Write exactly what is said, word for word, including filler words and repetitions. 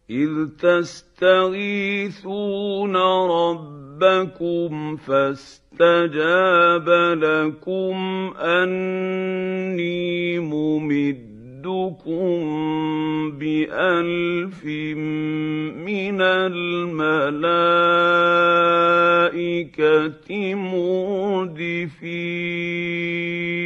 إذ تستغيثون ربكم فاستجاب لكم أني ممدكم بألف من الملائكة مردفين